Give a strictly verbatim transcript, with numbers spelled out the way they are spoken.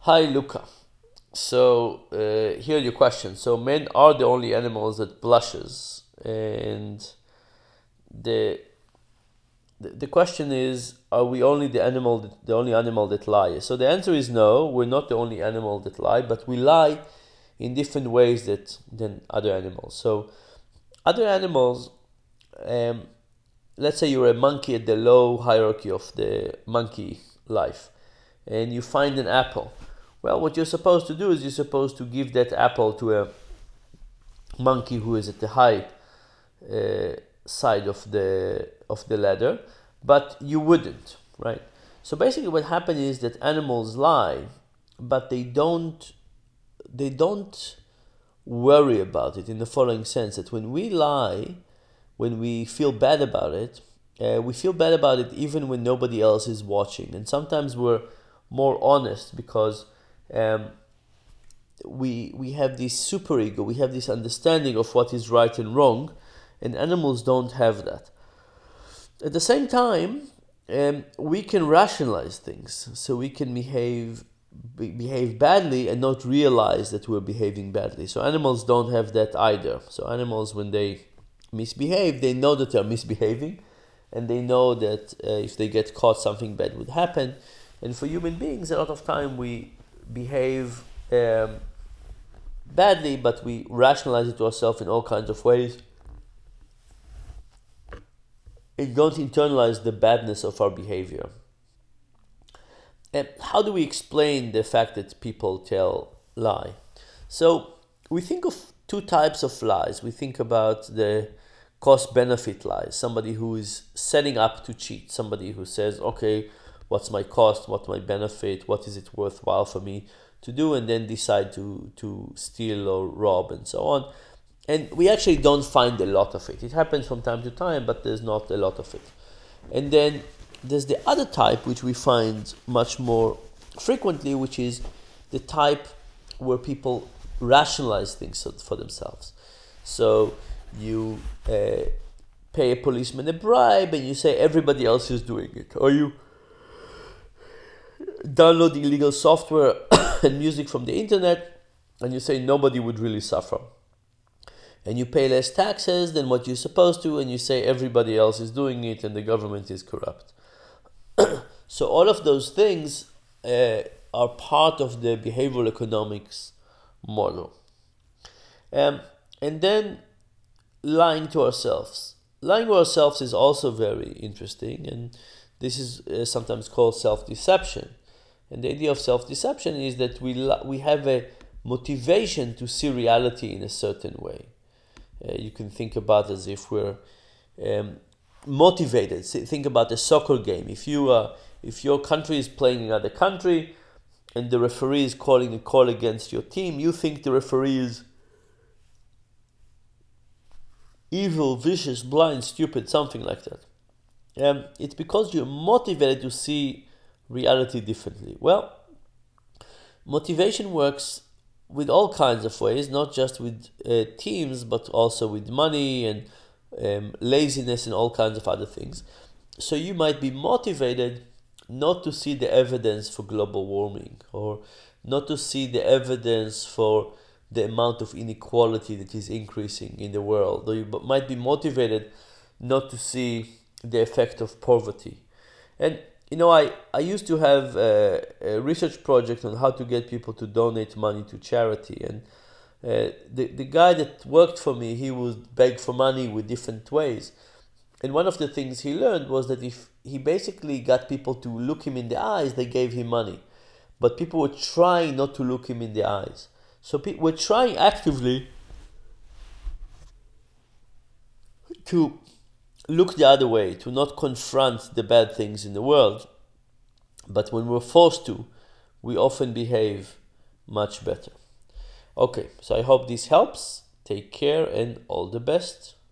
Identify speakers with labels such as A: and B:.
A: Hi, Luca. So uh, here are your questions. So men are the only animals that blushes, and the the, the question is, are we only the animal, that, the only animal that lies? So the answer is no. We're not the only animal that lie, but we lie in different ways that than other animals. So other animals, um, let's say you're a monkey at the low hierarchy of the monkey life, and you find an apple. Well, what you're supposed to do is you're supposed to give that apple to a monkey who is at the high uh, side of the of the ladder, but you wouldn't, right? So basically, what happens is that animals lie, but they don't they don't worry about it in the following sense: that when we lie, when we feel bad about it, uh, we feel bad about it even when nobody else is watching, and sometimes we're more honest because um, we we have this super ego, we have this understanding of what is right and wrong, and animals don't have that. At the same time, um, we can rationalize things, so we can behave be- behave badly and not realize that we're behaving badly. So animals don't have that either. So animals, when they misbehave, they know that they're misbehaving, and they know that uh, if they get caught, something bad would happen. And for human beings, a lot of time we behave um, badly, but we rationalize it to ourselves in all kinds of ways and don't internalize the badness of our behavior. And how do we explain the fact that people tell lie? So we think of two types of lies. We think about the cost benefit lies, somebody who is setting up to cheat, somebody who says, okay, what's my cost, what's my benefit, what is it worthwhile for me to do, and then decide to, to steal or rob and so on. And we actually don't find a lot of it. It happens from time to time, but there's not a lot of it. And then there's the other type, which we find much more frequently, which is the type where people rationalize things for themselves. So you uh, pay a policeman a bribe and you say everybody else is doing it. Or you download illegal software and music from the internet and you say nobody would really suffer. And you pay less taxes than what you're supposed to, and you say everybody else is doing it and the government is corrupt. So all of those things uh, are part of the behavioral economics model. Um, and then lying to ourselves. Lying to ourselves is also very interesting, and this is uh, sometimes called self-deception. And the idea of self-deception is that we we have a motivation to see reality in a certain way. Uh, you can think about as if we're um, motivated. Think about a soccer game. If you uh, if your country is playing another country, and the referee is calling a call against your team, you think the referee is evil, vicious, blind, stupid, something like that. Um, it's because you're motivated to see reality differently. Well, motivation works with all kinds of ways, not just with uh, teams, but also with money and um, laziness and all kinds of other things. So you might be motivated not to see the evidence for global warming, or not to see the evidence for the amount of inequality that is increasing in the world. Or you might be motivated not to see the effect of poverty. And you know, I, I used to have a, a research project on how to get people to donate money to charity. And uh, the, the guy that worked for me, he would beg for money with different ways. And one of the things he learned was that if he basically got people to look him in the eyes, they gave him money. But people were trying not to look him in the eyes. So pe- we're trying actively to look the other way, to not confront the bad things in the world. But when we're forced to, we often behave much better. Okay, so I hope this helps. Take care and all the best.